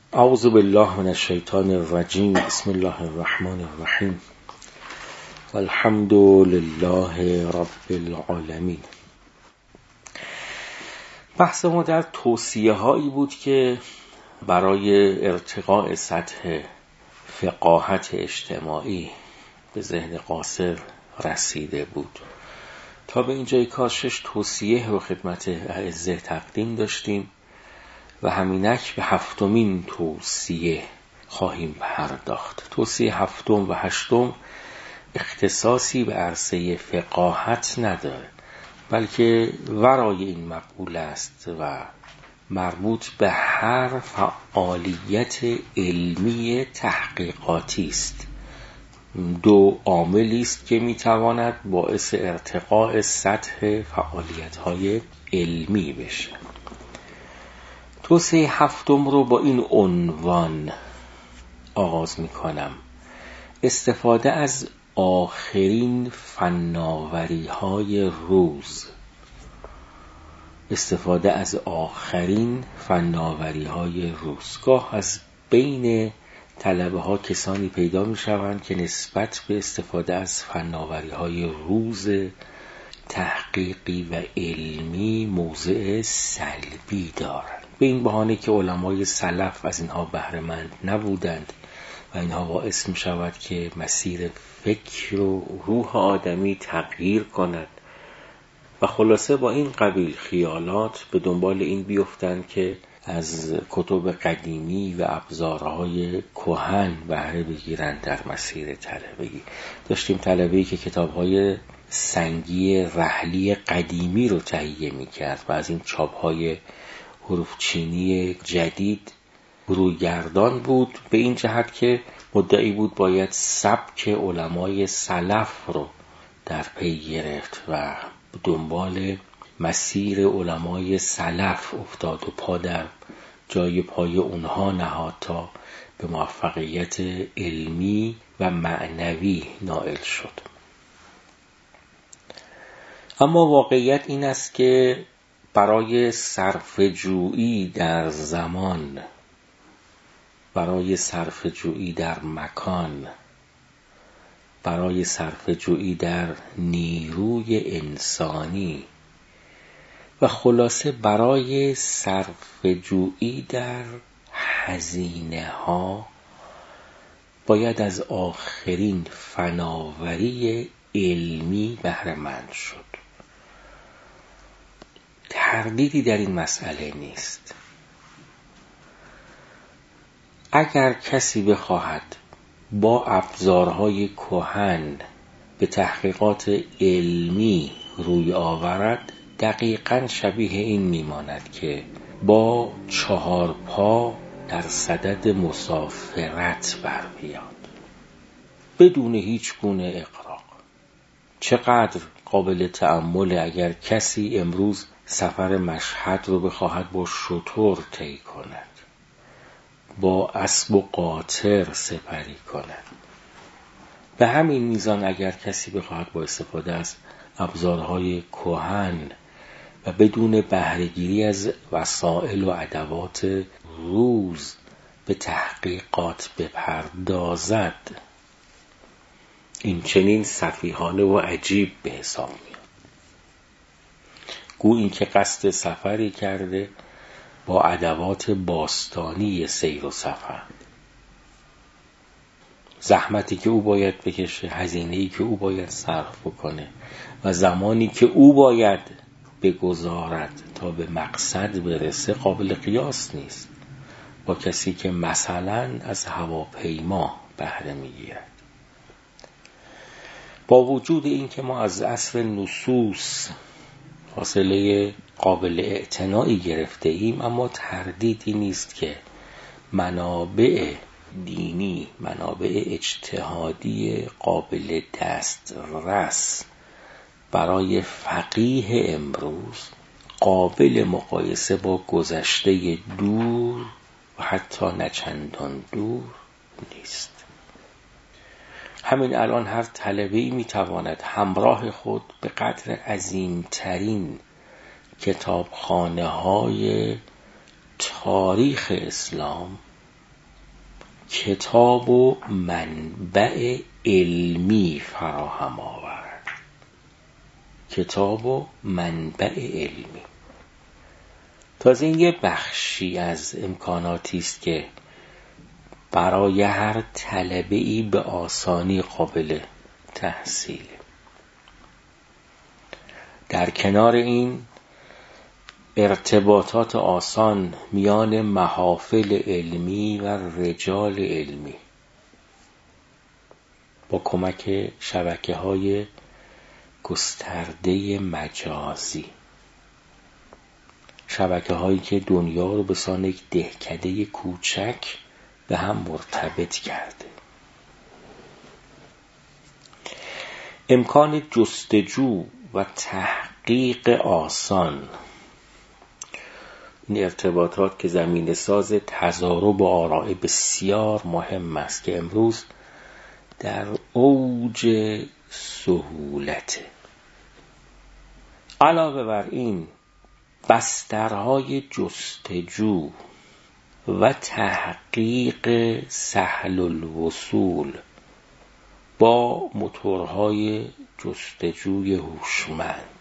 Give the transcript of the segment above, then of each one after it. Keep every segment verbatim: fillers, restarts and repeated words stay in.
اعوذ بالله من الشیطان الرجیم. بسم الله الرحمن الرحیم. والحمد لله رب العالمین. بحث ما در توصیه هایی بود که برای ارتقاء سطح فقاهت اجتماعی به ذهن قاصر رسیده بود. تا به اینجای کار شش توصیه رو خدمت اعزه تقدیم داشتیم و همینک به هفتمین توصیه خواهیم پرداخت. توصیه هفتم و هشتم اختصاصی به عرصه فقاهت نداره، بلکه ورای این مقوله است و مربوط به هر فعالیت علمی تحقیقاتی است. دو عاملی است که میتواند باعث ارتقاء سطح فعالیت‌های علمی بشه. توصیه هفتم رو با این عنوان آغاز میکنم: استفاده از آخرین فناوری‌های روز. استفاده از آخرین فناوری‌های روز. گاه از بین طلبه ها کسانی پیدا می شوند که نسبت به استفاده از فناوری‌های روز تحقیقی و علمی موضع سلبی دارند، به این بهانه که علمای سلف از اینها بهره مند نبودند و اینها باعث می شود که مسیر فکر و روح آدمی تغییر کند و خلاصه با این قبیل خیالات به دنبال این بیفتند که از کتب قدیمی و ابزارهای کهن بهره بگیرند در مسیر طلبگی. داشتیم طلبه‌ای که کتاب‌های سنگی رحلی قدیمی رو تهیه می‌کرد و از این چاپ‌های حروف چینی جدید رویگردان بود، به این جهت که مدعی بود باید سبک علمای سلف رو در پی گرفت و دنبال مسیر علمای سلف افتاد و پا در جای پای اونها نهاد تا به موفقیت علمی و معنوی نائل شد. اما واقعیت این است که برای صرفه‌جویی در زمان، برای صرفه‌جویی در مکان، برای صرفه‌جویی در نیروی انسانی و خلاصه برای صرفه‌جویی در هزینه ها باید از آخرین فناوری علمی بهره مند شد. تردیدی در این مسئله نیست. اگر کسی بخواهد با ابزارهای کهن به تحقیقات علمی روی آورد، دقیقاً شبیه این میماند که با چهار پا در صدد مسافرت بر بیاد بدون هیچ گونه اغراق. چقدر قابل تأمل اگر کسی امروز سفر مشهد رو بخواهد با شتر طی کند، با اسب و قاطر سپری کند. به همین میزان اگر کسی بخواهد با استفاده از ابزارهای کهن و بدون بهره‌گیری از وسایل و ادوات روز به تحقیقات بپردازد، این چنین سفیهانه و عجیب به حساب میاد. گو این که قصد سفری کرده با ادوات باستانی سیر و سفر، زحمتی که او باید بکشه، هزینه‌ای که او باید صرف بکنه و زمانی که او باید بگذارد تا به مقصد برسه قابل قیاس نیست با کسی که مثلا از هواپیما بهره میگیرد. با وجود این که ما از اصل نصوص فاصله قابل اعتنایی گرفته ایم، اما تردیدی نیست که منابع دینی، منابع اجتهادی قابل دسترس برای فقیه امروز قابل مقایسه با گذشته دور و حتی نچندان دور نیست. همین الان هر طلبه‌ای میتواند همراه خود به قدر عظیمترین کتابخانه‌های تاریخ اسلام کتاب و منبع علمی فراهم آورد. کتاب و منبع علمی. تازه این یه بخشی از امکاناتی است که برای هر طلبه‌ای به آسانی قابل تحصیل. در کنار این ارتباطات آسان میان محافل علمی و رجال علمی با کمک شبکه‌های گسترده مجازی، شبکه‌هایی که دنیا رو به سان یک دهکده کوچک به هم مرتبط کرده. امکان جستجو و تحقیق آسان، این ارتباطات که زمینه ساز تضارب و آراء بسیار مهم است که امروز در اوج سهولته. علاوه بر این بسترهای جستجو و تحقیق سهل الوصول با موتورهای جستجوی هوشمند،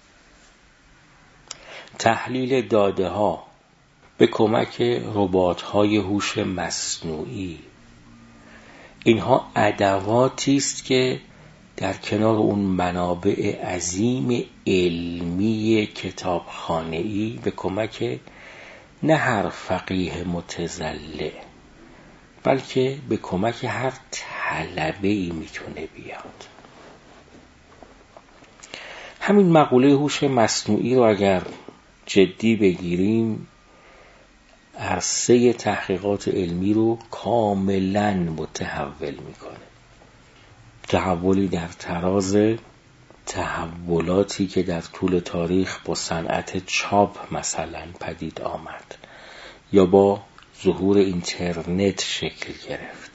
تحلیل داده ها به کمک ربات‌های هوش مصنوعی، اینها ادواتی است که در کنار اون منابع عظیم علمی کتابخانه‌ای به کمک نه هر فقیه متزلع بلکه به کمک هر طلبه‌ای میتونه بیاد. همین مقوله هوش مصنوعی رو اگر جدی بگیریم، عرصه تحقیقات علمی رو کاملا متحول میکنه. تحولی در تراز تحولاتی که در طول تاریخ با صنعت چاپ مثلا پدید آمد یا با ظهور اینترنت شکل گرفت.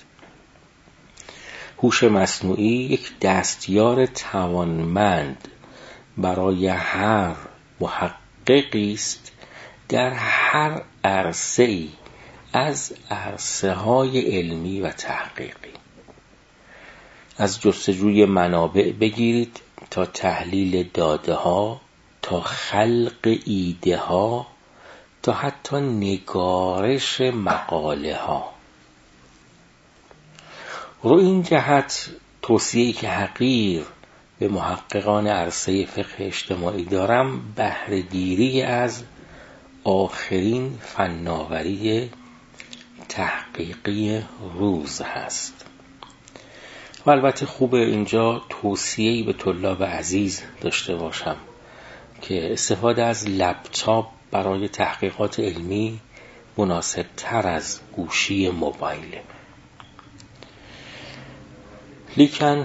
هوش مصنوعی یک دستیار توانمند برای هر محققی است در هر عرصه‌ای از عرصه‌های علمی و تحقیقی، از جستجوی منابع بگیرید تا تحلیل داده ها، تا خلق ایده ها، تا حتی نگارش مقاله ها. رو این جهت توصیه‌ای که حقیر به محققان عرصه فقه اجتماعی دارم بهره‌گیری از آخرین فناوری تحقیقی روز هست. و البته خوبه اینجا توصیه‌ای به طلاب عزیز داشته باشم که استفاده از لپتاپ برای تحقیقات علمی مناسب تر از گوشی موبایله. لیکن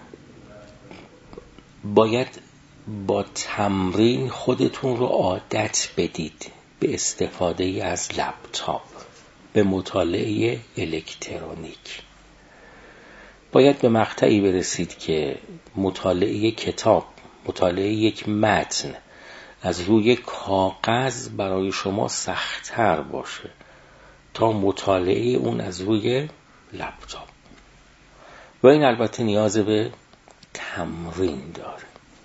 باید با تمرین خودتون رو عادت بدید به استفاده از لپتاپ، به مطالعه الکترونیک. باید به مقطعی برسید که مطالعه کتاب، مطالعه یک متن از روی کاغذ برای شما سخت‌تر باشه تا مطالعه اون از روی لپتاپ. و این البته نیاز به تمرین داره.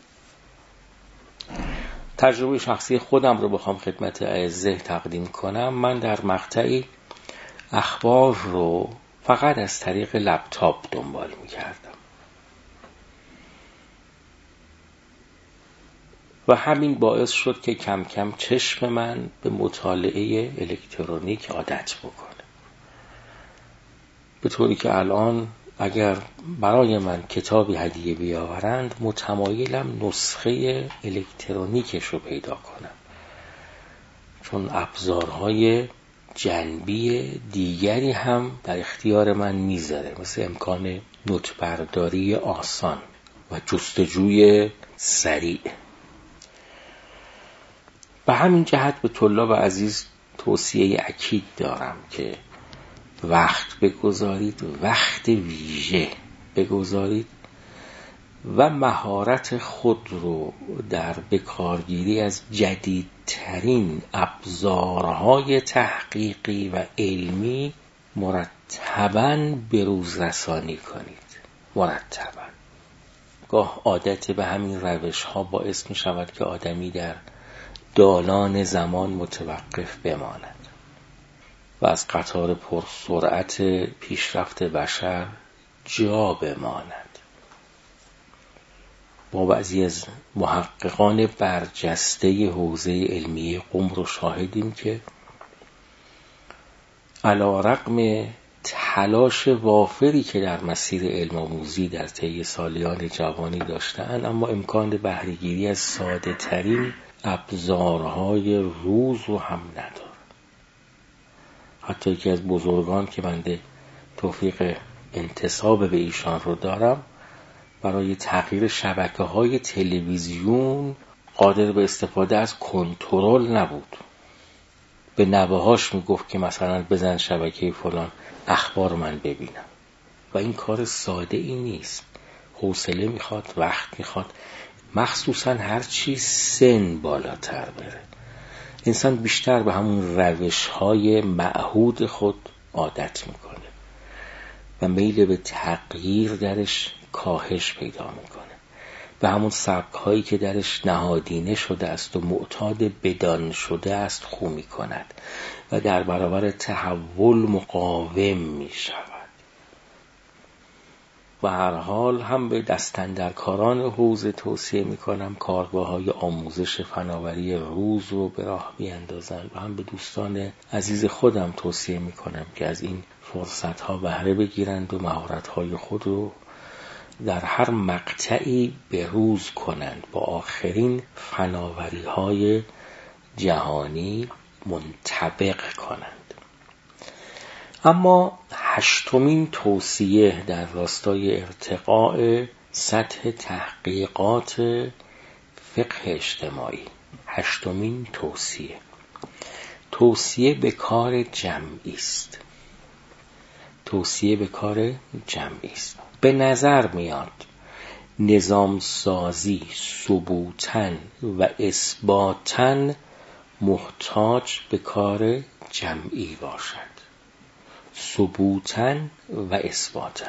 تجربه شخصی خودم رو بخوام خدمت اعزه تقدیم کنم، من در مقطعی اخبار رو فقط از طریق لپتاپ دنبال می‌کردم و همین باعث شد که کم کم چشم من به مطالعه الکترونیک عادت بکنه، به طوری که الان اگر برای من کتابی هدیه بیاورند متمایلم نسخه الکترونیکش رو پیدا کنم، چون ابزارهای جنبی دیگری هم در اختیار من میذاره، مثل امکان نوت برداری آسان و جستجوی سریع. به همین جهت به طلاب عزیز توصیه اکید دارم که وقت بگذارید، وقت ویژه بگذارید و مهارت خود رو در بکارگیری از جدیدترین ابزارهای تحقیقی و علمی مرتباً به روز رسانی کنید. مرتباً. گاه عادت به همین روش ها باعث می شود که آدمی در دالان زمان متوقف بماند و از قطار پرسرعت پیشرفت بشر جا بماند. ما بعضی از محققان برجسته حوزه علمی قم رو شاهدیم که علی رغم تلاش وافری که در مسیر علم آموزی در طی سالیان جوانی داشتند، اما امکان بهره‌گیری از ساده ترین ابزارهای روز رو هم نداره. حتی یکی از بزرگان که بنده توفیق انتساب به ایشان رو دارم، برای تغییر شبکه‌های تلویزیون قادر به استفاده از کنترل نبود. به نوه‌هاش میگفت که مثلا بزن شبکه فلان اخبار من ببینم. و این کار ساده ای نیست. حوصله میخواد، وقت میخواد، مخصوصا هر چی سن بالاتر بره. انسان بیشتر به همون روش‌های معهود خود عادت میکنه و میل به تغییر درش کاهش پیدا میکنه. به همون سبک‌هایی که درش نهادینه شده است و معتاد بدان شده است خو میکند و در برابر تحول مقاوم میشود. و هر حال هم به دستاندرکاران حوزه توصیه میکنم کارگاه‌های آموزش فناوری روز رو به راه بیاندازند و هم به دوستان عزیز خودم توصیه میکنم که از این فرصت‌ها بهره بگیرند و مهارت‌های خود رو در هر مقطعی به روز کنند، با آخرین فناوری‌های جهانی منطبق کنند. اما هشتمین توصیه در راستای ارتقاء سطح تحقیقات فقه اجتماعی، هشتمین توصیه توصیه به کار جمعی است. توصیه به کار جمعی است. به نظر میاد نظام سازی ثبوتاً و اثباتاً محتاج به کار جمعی باشد. ثبوتاً و اثباتاً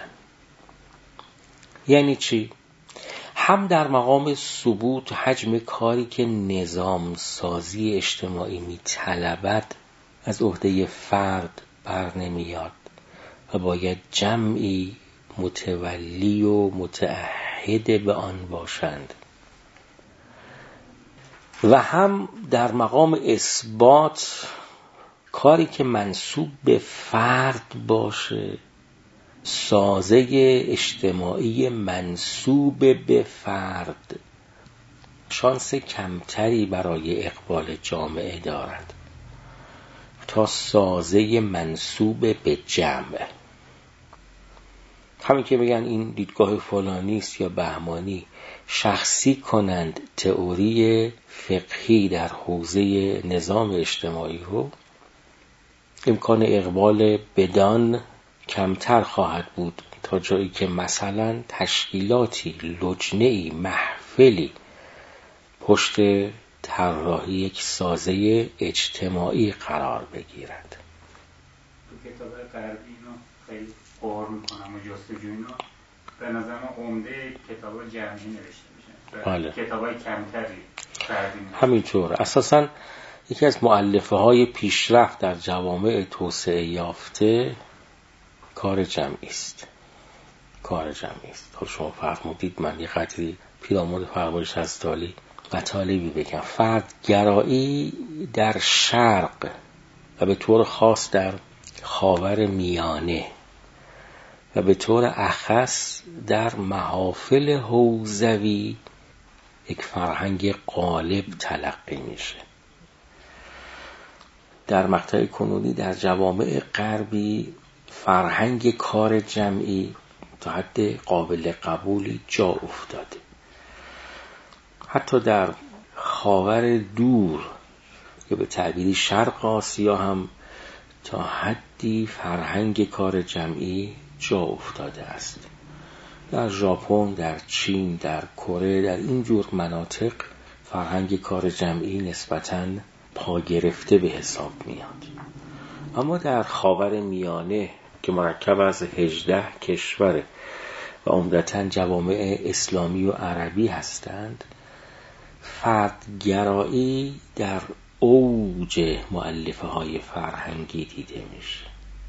یعنی چی؟ هم در مقام ثبوت حجم کاری که نظام سازی اجتماعی می طلبد از عهده فرد بر نمیاد و باید جمعی متولی و متعهد به آن باشند، و هم در مقام اثبات کاری که منسوب به فرد باشه، سازه اجتماعی منسوب به فرد شانس کمتری برای اقبال جامعه دارد تا سازه منسوب به جمع. همین که بگن این دیدگاه فلانی است یا بهمانی، شخصی کنند تئوری فقهی در حوزه نظام اجتماعی رو، امکان اقبال بدان کمتر خواهد بود تا جایی که مثلا تشکیلاتی، لجنه‌ای، محفلی پشت طراحی یک سازه اجتماعی قرار بگیرد. تو کتاب غربی اینو خیلی قار میکنم و جستجو اینو به نظر من عمده کتاب جمعی نوشته میشن. بله. کتابای کمتری غربی نوشته. همینطور. اساساً یکی از مؤلفه های پیشرفت در جوامع توسعه یافته کار جمعی است. کار جمعی است. خب شما فرمودید من یه قدری پیرامون فرمایش هستالی مطالبی بگم. فرد گرایی در شرق و به طور خاص در خاور میانه و به طور اخص در محافل حوزوی یک فرهنگ غالب تلقی میشه. در مقطع کنونی در جوامع غربی فرهنگ کار جمعی تا حد قابل قبولی جا افتاده. حتی در خاور دور یا به تعبیری شرق آسیا هم تا حدی فرهنگ کار جمعی جا افتاده است. در ژاپن، در چین، در کره، در این جور مناطق فرهنگ کار جمعی نسبتاً پا گرفته به حساب میاد. اما در خاور میانه که مرکب از هجده کشور و عمدتاً جوامع اسلامی و عربی هستند، فردگرایی در اوج مؤلفه های فرهنگی دیده میشه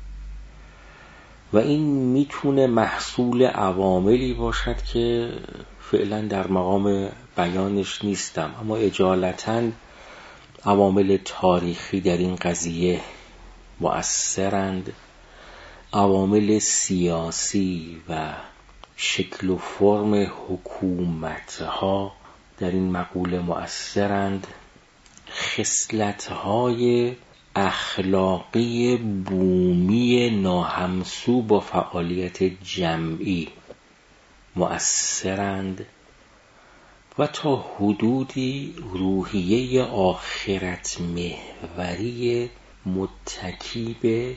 و این میتونه محصول عواملی باشد که فعلا در مقام بیانش نیستم، اما اجالتاً عوامل تاریخی در این قضیه مؤثرند، عوامل سیاسی و شکل و فرم حکومتها در این مقوله مؤثرند، خصلت‌های اخلاقی بومی ناهمسو با فعالیت جمعی مؤثرند و تا حدودی روحیه آخرت محوری متکی به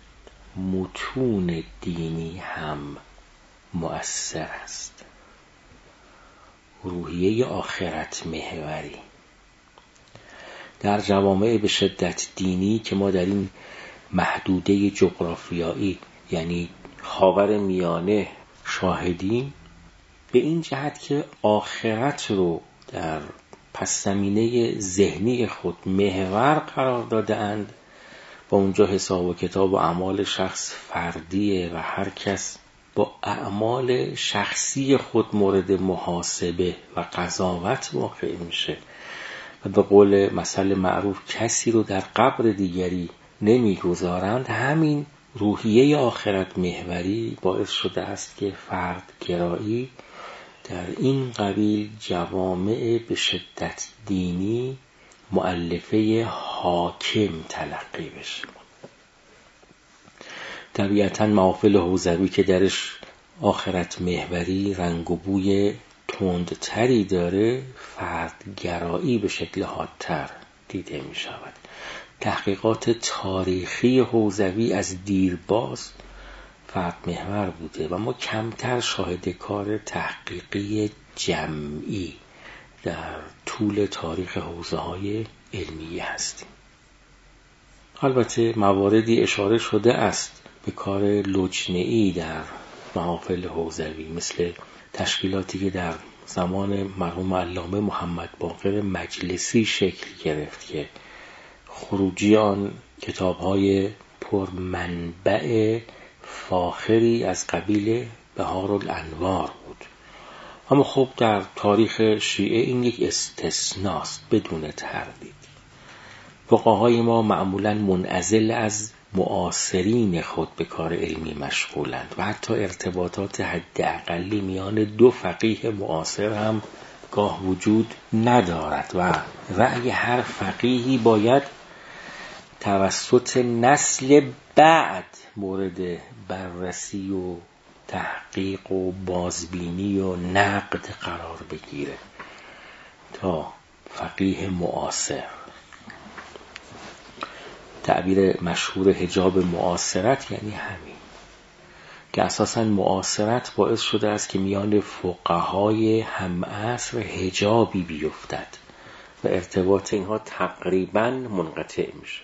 متون دینی هم مؤثر است. روحیه آخرت محوری در جوامع به شدت دینی که ما در این محدوده جغرافیایی یعنی خاور میانه شاهدیم، به این جهت که آخرت رو در پس زمینه ذهنی خود محور قرار داده‌اند، با اونجا حساب و کتاب و اعمال شخص فردیه و هر کس با اعمال شخصی خود مورد محاسبه و قضاوت واقع میشه و به قول مثل معروف کسی رو در قبر دیگری نمیگذارند. همین روحیه آخرت محوری باعث شده است که فردگرایی در این قبیل جوامع به شدت دینی مؤلفه حاکم تلقی بشه. طبیعتاً محافل حوزوی که درش آخرت محوری رنگ و بوی تندتری داره، فردگرایی به شکل حادتر دیده می شود. تحقیقات تاریخی حوزوی از دیرباز فرد محور بوده و ما کمتر شاهد کار تحقیقی جمعی در طول تاریخ حوزه های علمی هستیم. البته مواردی اشاره شده است به کار لجنه‌ای در محافل حوزوی، مثل تشکیلاتی که در زمان مرحوم علامه محمد باقر مجلسی شکل گرفت که خروجی آن کتاب‌های پرمنبع فاخری از قبیل بهارالانوار بود. اما خب در تاریخ شیعه این یک استثناست بدون تردید. فقهای ما معمولاً منعزل از معاصرین خود به کار علمی مشغولند و حتی ارتباطات حداقلی میان دو فقیه معاصر هم گاه وجود ندارد و رأی هر فقیهی باید توسط نسل بعد مورد بررسی و تحقیق و بازبینی و نقد قرار بگیره تا فقیه معاصر. تعبیر مشهور حجاب معاصرت یعنی همین که اساساً معاصرت باعث شده است که میان فقهای هم عصر حجابی بیفتد و ارتباط اینها تقریباً منقطع میشه.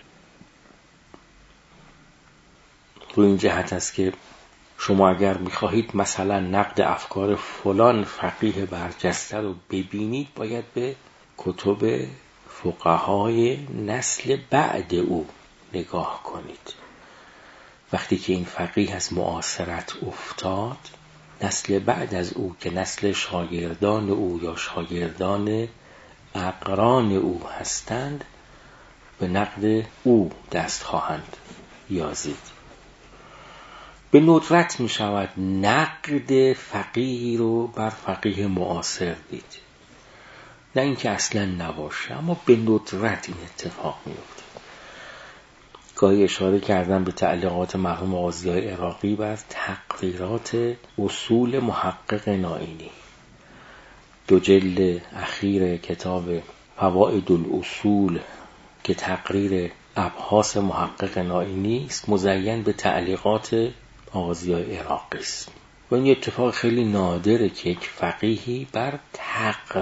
رو این جهت است که شما اگر میخواهید مثلا نقد افکار فلان فقیه برجسته رو ببینید، باید به کتب فقهای نسل بعد او نگاه کنید. وقتی که این فقیه از معاصرت افتاد، نسل بعد از او که نسل شاگردان او یا شاگردان اقران او هستند، به نقد او دست خواهند یازید. به ندرت می شود نقد فقیهی رو بر فقیه معاصر دید، نه اینکه اصلا نباشه، اما به ندرت این اتفاق می افته. گاهی اشاره کردم به تعلیقات مرحوم قاضی‌های عراقی بر تقریرات اصول محقق نائینی. دو جلد اخیر کتاب فوائد الاصول که تقریر ابحاث محقق نائینی است، مزین به تعلیقات قاضی‌های عراقی است و این اتفاق خیلی نادره که یک فقیهی بر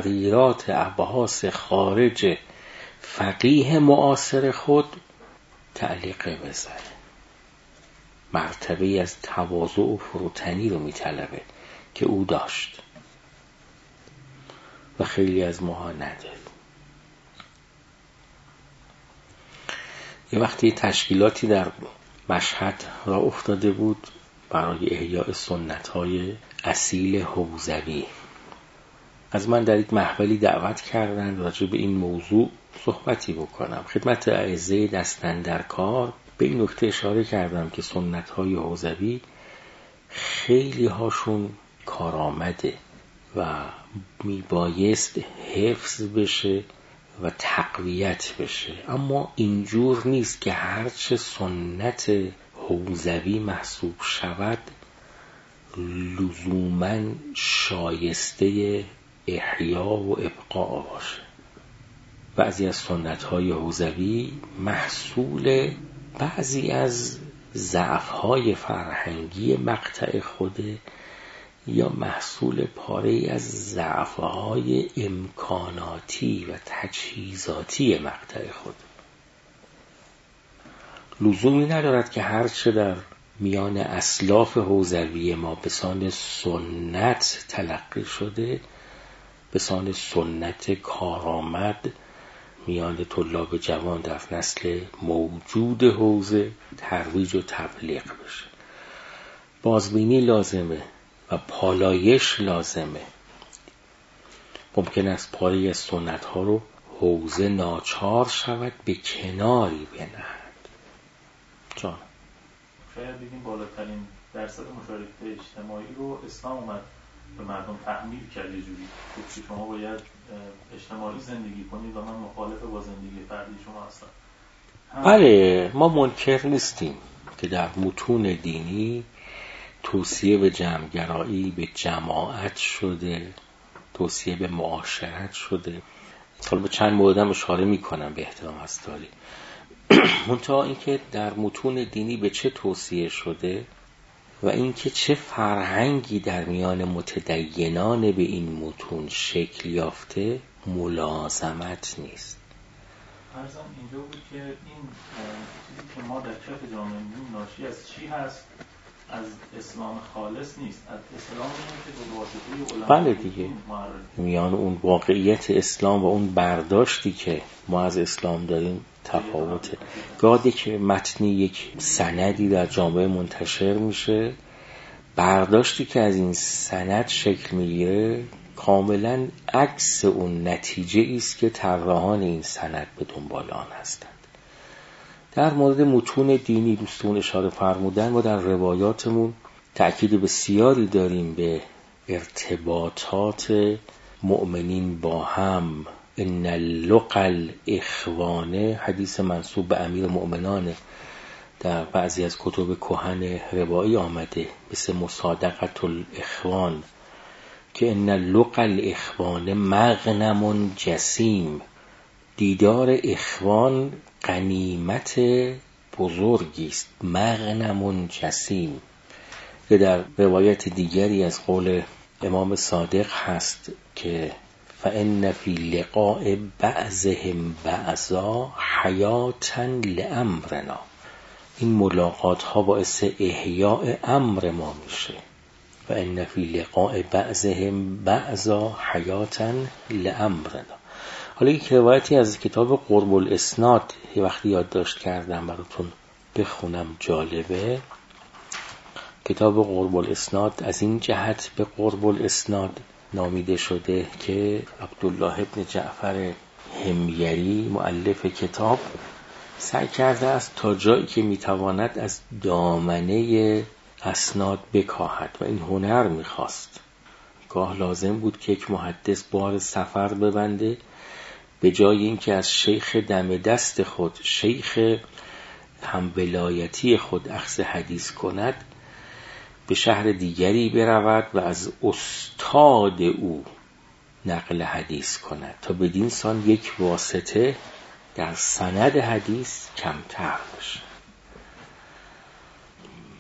تقریرات ابحاث خارج فقیه معاصر خود تعلیق بزنه. مرتبه از تواضع و فروتنی رو میطلبه که او داشت و خیلی از ماها نداره. یه وقتی تشکیلاتی در مشهد را افتاده بود برای احیاء سنت‌های اصیل حوزوی. از من در یک محفلی دعوت کردند راجع به این موضوع صحبتی بکنم. خدمت اعزه دستن در کار به این نکته اشاره کردم که سنت‌های حوزوی خیلی هاشون کارآمده و میبایست حفظ بشه و تقویت بشه، اما اینجور نیست که هرچه سنت حوزوی محسوب شود لزوماً شایسته احیا و ابقاء باشه. بعضی از سنت‌های حوزوی محصول بعضی از ضعف‌های فرهنگی مقطع خوده یا محصول پاره‌ای از ضعف‌های امکاناتی و تجهیزاتی مقطع خود. لزومی ندارد که هرچه در میان اسلاف حوزوی ما به سان سنت تلقی شده به سان سنت کارآمد میان طلاب جوان در نسل موجود حوزه ترویج و تبلیغ بشه. بازبینی لازمه و پالایش لازمه. ممکن است پاره از سنت ها رو حوزه ناچار شود به کناری بنهد. جان شاید بگیم بالاترین درصد مشارکت اجتماعی رو اسلام اومد به مردم تحمیل کرد یه جوری که شما باید اجتماعی زندگی کنید و من مخالف با زندگی فردی شما هستم. بله، ما منکر نیستیم که در متون دینی توصیه به جمعگرایی، به جماعت شده، توصیه به معاشرت شده. حالا به چند موردم اشاره میکنم به احترام هستاری. منتها اینکه در متون دینی به چه توصیه شده و اینکه چه فرهنگی در میان متدینان به این متون شکل یافته ملازمت نیست. فرضاً اینجا بود که این چیزی که ما در کف جامعه می‌بینیم ناشی از چی هست؟ از اسلام خالص نیست، از اسلام که به واسطه علما. بله دیگه، میان اون واقعیت اسلام و اون برداشتی که ما از اسلام داریم تفاوته. گاهی که متنی یک سندی در جامعه منتشر میشه، برداشتی که از این سند شکل میگیره کاملا عکس اون نتیجه است که طراحان این سند به دنبال آن هستند. در مورد متون دینی دوستون اشاره فرمودن و در روایاتمون تأکید بسیاری داریم به ارتباطات مؤمنین با هم. ان اللقل اخوانه، حدیث منسوب به امیر مؤمنان در بعضی از کتب کهن روایی آمده مثل مصادقت الاخوان که ان اللقل اخوان مغنم جسیم، دیدار اخوان غنیمت بزرگی است، مغنم جسیم. که در روایت دیگری از قول امام صادق هست که فإن فی لقاء بعضهم بعضا حیاتا لامرنا، این ملاقات ها باعث احیاء امر ما میشه. فإن فی لقاء بعضهم بعضا حیاتا لامرنا. حالا یک روایتی از کتاب قرب الاسناد یه وقتی یادداشت کردم براتون بخونم، جالبه. کتاب قرب الاسناد از این جهت به قرب الاسناد نامیده شده که عبدالله ابن جعفر حمیری مؤلف کتاب سعی کرده است تا جایی که میتواند از دامنه اسناد بکاهد و این هنر میخواست. گاه لازم بود که یک محدث بار سفر ببنده، به جای اینکه از شیخ دم دست خود، شیخ هم ولایتی خود اخذ حدیث کند، به شهر دیگری برود و از استاد او نقل حدیث کند تا بدین سان یک واسطه در سند حدیث کمتر بشه.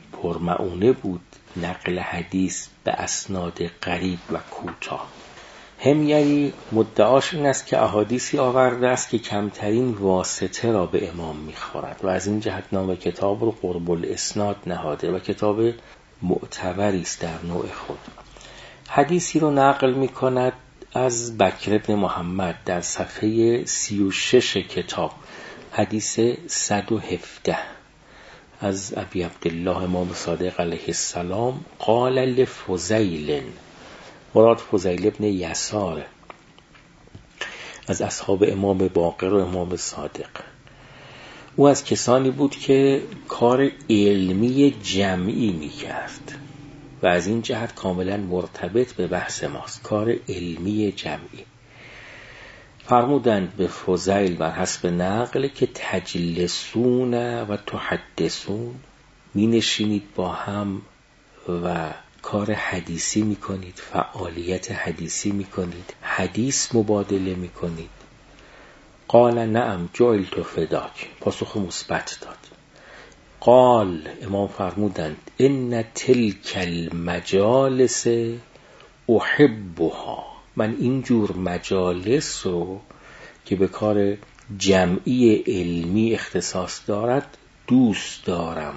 پرمعونه بود نقل حدیث به اسناد قریب و کوتاه. حمیری مدعاش این است که احادیثی آورده است که کمترین واسطه را به امام میخورد و از این جهت نام کتاب رو قرب الاسناد نهاده و کتاب معتبری است در نوع خود. حدیثی رو نقل میکند از بکر بن محمد در صفحه سی و شش کتاب، حدیث صد و هفده، از ابی عبدالله امام صادق علیه السلام قال لفضیل، مراد فضیل ابن یسار، از اصحاب امام باقر و امام صادق. او از کسانی بود که کار علمی جمعی میکرد و از این جهت کاملا مرتبط به بحث ماست، کار علمی جمعی. فرمودند به فضیل بر حسب نقل که تجلسون و تحدثون، می نشینید با هم و کار حدیثی می کنید، فعالیت حدیثی می کنید، حدیث مبادله می کنید. قال نعم جعلت فداک، پاسخ مثبت داد. قال، امام فرمودند ان تلک المجالس احبها، من اینجور مجالس رو که به کار جمعی علمی اختصاص دارد دوست دارم.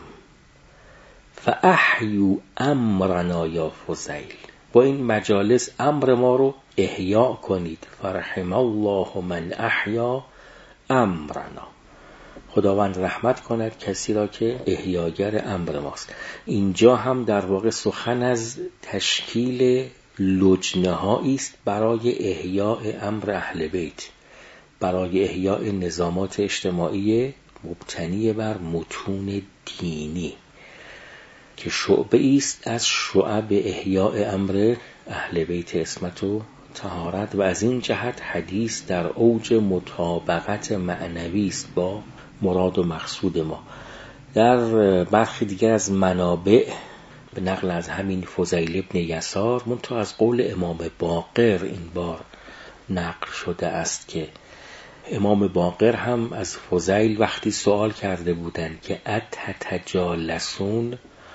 فاحیوا امرنا یا فضیل، با این مجالس امر ما رو احیا کنید. فرحم الله من احیا امرنا، خداوند رحمت کند کسی را که احیاگر امر ماست. اینجا هم در واقع سخن از تشکیل لجنه‌هایی است برای احیاء امر اهل بیت، برای احیاء نظامات اجتماعی مبتنی بر متون دینی که شعبه است از شعب احیاء امر اهل بیت عصمت و طهارت و از این جهت حدیث در اوج مطابقت معنوی است با مراد و مقصود ما. در برخی دیگر از منابع به نقل از همین فضیل ابن یسار، منتها از قول امام باقر این بار نقل شده است که امام باقر هم از فضیل وقتی سوال کرده بودند که اتتجالسون،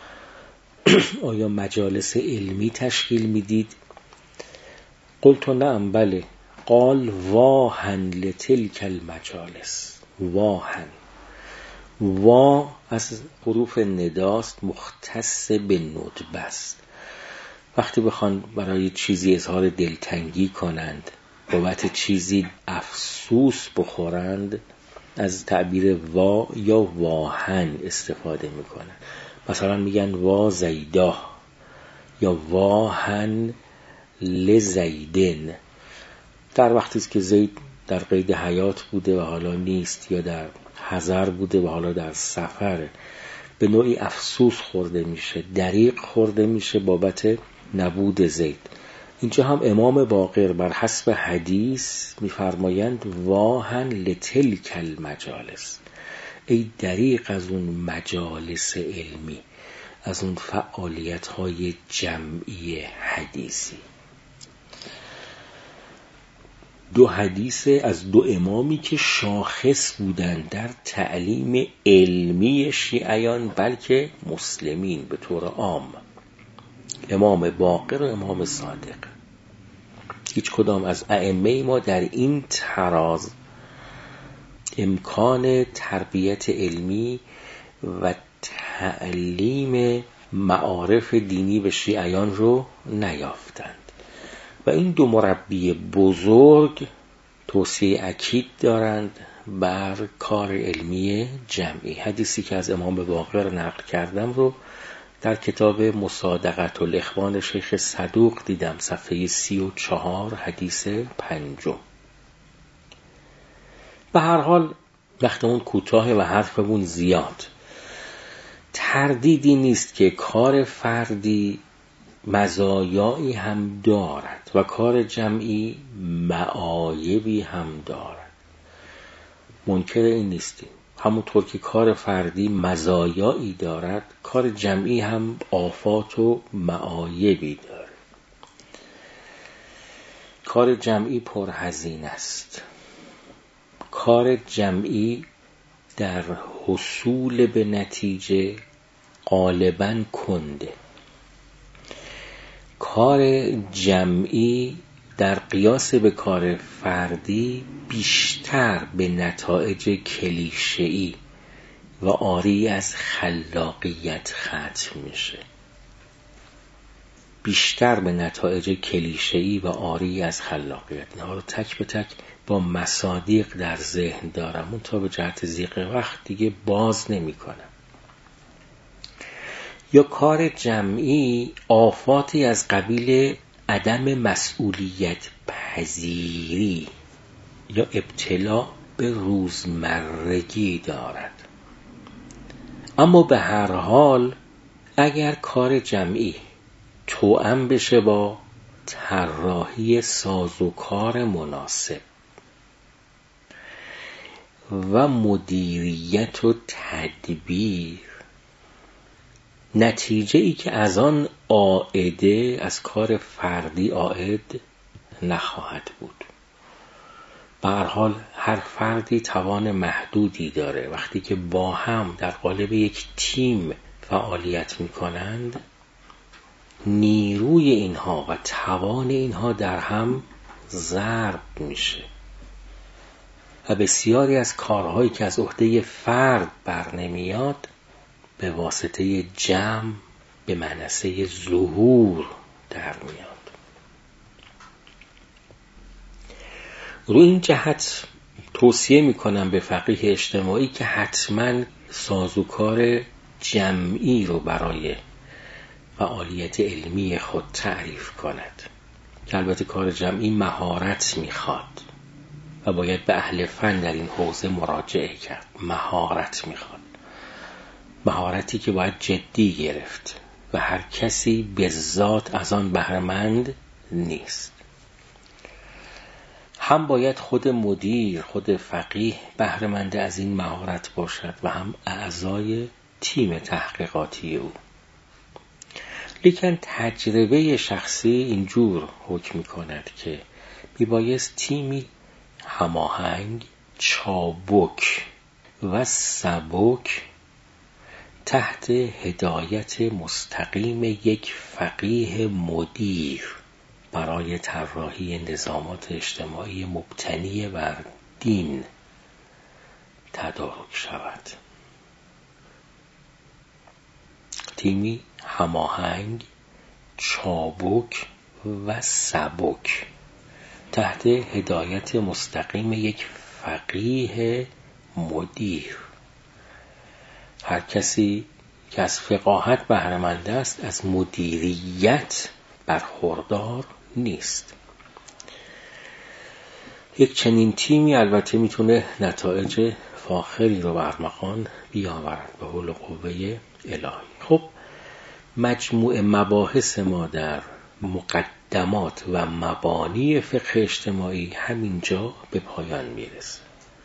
آیا مجالس علمی تشکیل میدید؟ قلت نعم بله. قال واهن لتلک المجالس، واهن، وا از حروف نداست، مختص به ندبه است. وقتی بخوان برای چیزی اظهار دلتنگی کنند، بابت چیزی افسوس بخورند، از تعبیر وا یا واهن استفاده میکنند. مثلا میگن وا زیدا یا واهن لزیدن، در وقتی است که زید در قید حیات بوده و حالا نیست، یا در حضر بوده و حالا در سفر، به نوعی افسوس خورده میشه، دریغ خورده میشه بابت نبود زید. اینجا هم امام باقر بر حسب حدیث میفرمایند واهن لتلک المجالس، ای دریغ از اون مجالس علمی، از اون فعالیت های جمعی حدیثی. دو حدیث از دو امامی که شاخص بودند در تعلیم علمی شیعیان بلکه مسلمین به طور عام، امام باقر و امام صادق. هیچ کدام از ائمه ما در این تراز امکان تربیت علمی و تعلیم معارف دینی به شیعیان رو نیافتند و این دو مربی بزرگ توصیه اکید دارند بر کار علمی جمعی. حدیثی که از امام باقر نقل کردم رو در کتاب مصادقت الاخوان شیخ صدوق دیدم، صفحه سی و چهار، حدیث پنجم. به هر حال وقتمون کوتاه و حرفمون زیاد. تردیدی نیست که کار فردی مزایایی هم دارد و کار جمعی معایبی هم دارد، منکر این نیستیم. همونطور که کار فردی مزایایی دارد، کار جمعی هم آفات و معایبی دارد. کار جمعی پرهزینه است. کار جمعی در حصول به نتیجه غالباً کنده. کار جمعی در قیاس به کار فردی بیشتر به نتایج کلیشه‌ای و عاری از خلاقیت ختم میشه. بیشتر به نتایج کلیشه‌ای و عاری از خلاقیت. اینها رو تک به تک با مصادیق در ذهن دارم، اون تا به جهت ضیق وقت دیگه باز نمی کنم. یا کار جمعی آفاتی از قبیل عدم مسئولیت پذیری یا ابتلا به روزمرگی دارد. اما به هر حال اگر کار جمعی توأم بشه با طراحی سازوکار مناسب و مدیریت و تدبیر، نتیجه ای که از آن عائده از کار فردی عائد نخواهد بود. به هر حال هر فردی توان محدودی داره. وقتی که با هم در قالب یک تیم فعالیت می کنند، نیروی اینها و توان اینها در هم ضرب میشه و بسیاری از کارهایی که از عهده فرد بر نمیاد به واسطه جمع به منصه ظهور در میاد. رو این جهت توصیه میکنم به فقیه اجتماعی که حتما سازوکار جمعی رو برای فعالیت علمی خود تعریف کند، که البته کار جمعی مهارت میخواد و باید به اهل فن در این حوزه مراجعه کرد. مهارت میخواد، مهارتی که باید جدی گرفت و هر کسی به ذات از آن بهره‌مند نیست. هم باید خود مدیر، خود فقیه بهره‌مند از این مهارت باشد و هم اعضای تیم تحقیقاتی او. لیکن تجربه شخصی اینجور حکم می‌کند که میبایست تیمی هماهنگ، چابک و سبک تحت هدایت مستقیم یک فقیه مدیر برای طراحی نظامات اجتماعی مبتنی بر دین تدارک شود. تیمی هماهنگ، چابک و سبک تحت هدایت مستقیم یک فقیه مدیر. هر کسی که از فقاهت بهره‌مند است از مدیریت برخوردار نیست. یک چنین تیمی البته میتونه نتایج فاخری رو بر ارمغان بیاورد به حول و قوه الهی. خب مجموع مباحث ما در مقدمات و مبانی فقه اجتماعی همینجا به پایان میرسه.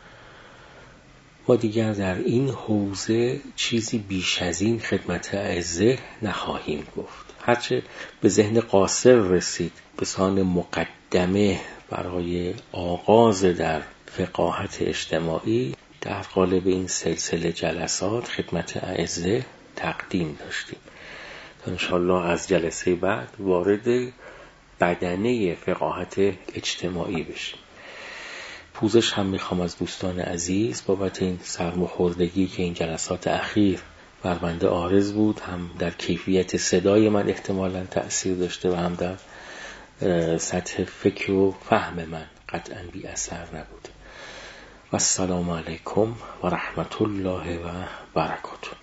ما دیگر در این حوزه چیزی بیش از این خدمت اعزه نخواهیم گفت. هرچه به ذهن قاصر رسید به سان مقدمه برای آغاز در فقاهت اجتماعی در قالب این سلسله جلسات خدمت اعزه تقدیم داشتیم. تا انشاءالله از جلسه بعد وارد بدنه فقاهت اجتماعی بشیم. پوزش هم میخوام از دوستان عزیز بابت این سرماخوردگی که این جلسات اخیر بر بنده عارض بود، هم در کیفیت صدای من احتمالاً تأثیر داشته و هم در سطح فکر و فهم من قطعاً بی اثر نبود. و السلام علیکم و رحمت الله و برکاته.